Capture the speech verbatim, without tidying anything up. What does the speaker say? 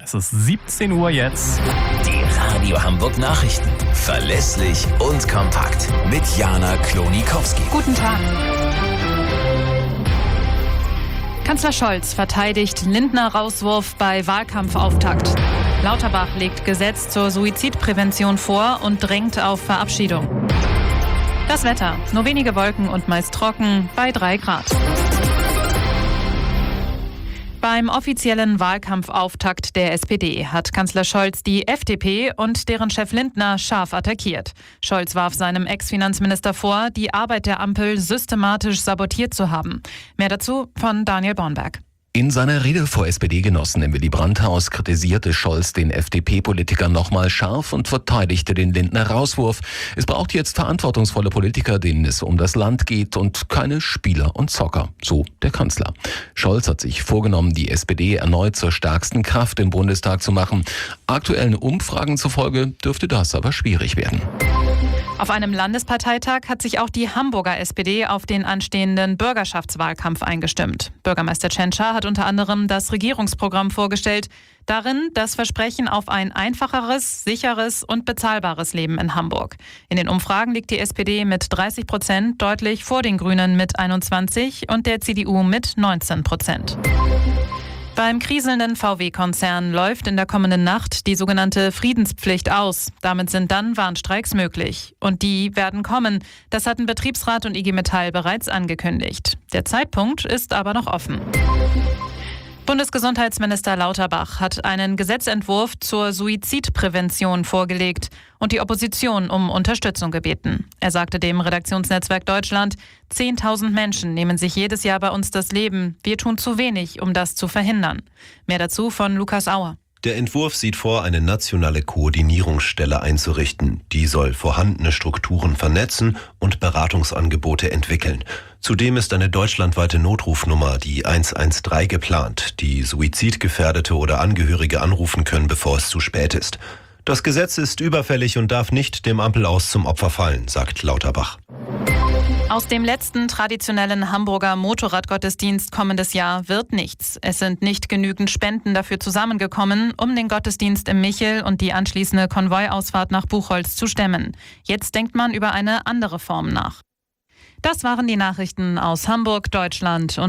Es ist siebzehn Uhr jetzt. Die Radio Hamburg Nachrichten. Verlässlich und kompakt. Mit Jana Klonikowski. Guten Tag. Kanzler Scholz verteidigt Lindner-Rauswurf bei Wahlkampfauftakt. Lauterbach legt Gesetz zur Suizidprävention vor und drängt auf Verabschiedung. Das Wetter. Nur wenige Wolken und meist trocken bei drei Grad. Beim offiziellen Wahlkampfauftakt der S P D hat Kanzler Scholz die F D P und deren Chef Lindner scharf attackiert. Scholz warf seinem Ex-Finanzminister vor, die Arbeit der Ampel systematisch sabotiert zu haben. Mehr dazu von Daniel Bornberg. In seiner Rede vor S P D-Genossen im Willy-Brandt-Haus kritisierte Scholz den F D P-Politiker nochmal scharf und verteidigte den Lindner-Rauswurf. Es braucht jetzt verantwortungsvolle Politiker, denen es um das Land geht und keine Spieler und Zocker, so der Kanzler. Scholz hat sich vorgenommen, die S P D erneut zur stärksten Kraft im Bundestag zu machen. Aktuellen Umfragen zufolge dürfte das aber schwierig werden. Auf einem Landesparteitag hat sich auch die Hamburger S P D auf den anstehenden Bürgerschaftswahlkampf eingestimmt. Bürgermeister Tschentscher hat unter anderem das Regierungsprogramm vorgestellt. Darin das Versprechen auf ein einfacheres, sicheres und bezahlbares Leben in Hamburg. In den Umfragen liegt die S P D mit dreißig Prozent deutlich vor den Grünen mit einundzwanzig und der C D U mit neunzehn Prozent. Beim kriselnden V W-Konzern läuft in der kommenden Nacht die sogenannte Friedenspflicht aus. Damit sind dann Warnstreiks möglich. Und die werden kommen. Das hatten Betriebsrat und I G Metall bereits angekündigt. Der Zeitpunkt ist aber noch offen. Bundesgesundheitsminister Lauterbach hat einen Gesetzentwurf zur Suizidprävention vorgelegt und die Opposition um Unterstützung gebeten. Er sagte dem Redaktionsnetzwerk Deutschland, zehntausend Menschen nehmen sich jedes Jahr bei uns das Leben. Wir tun zu wenig, um das zu verhindern. Mehr dazu von Lukas Auer. Der Entwurf sieht vor, eine nationale Koordinierungsstelle einzurichten. Die soll vorhandene Strukturen vernetzen und Beratungsangebote entwickeln. Zudem ist eine deutschlandweite Notrufnummer, die eins eins drei, geplant, die Suizidgefährdete oder Angehörige anrufen können, bevor es zu spät ist. Das Gesetz ist überfällig und darf nicht dem Ampelaus zum Opfer fallen, sagt Lauterbach. Aus dem letzten traditionellen Hamburger Motorradgottesdienst kommendes Jahr wird nichts. Es sind nicht genügend Spenden dafür zusammengekommen, um den Gottesdienst im Michel und die anschließende Konvoiausfahrt nach Buchholz zu stemmen. Jetzt denkt man über eine andere Form nach. Das waren die Nachrichten aus Hamburg, Deutschland und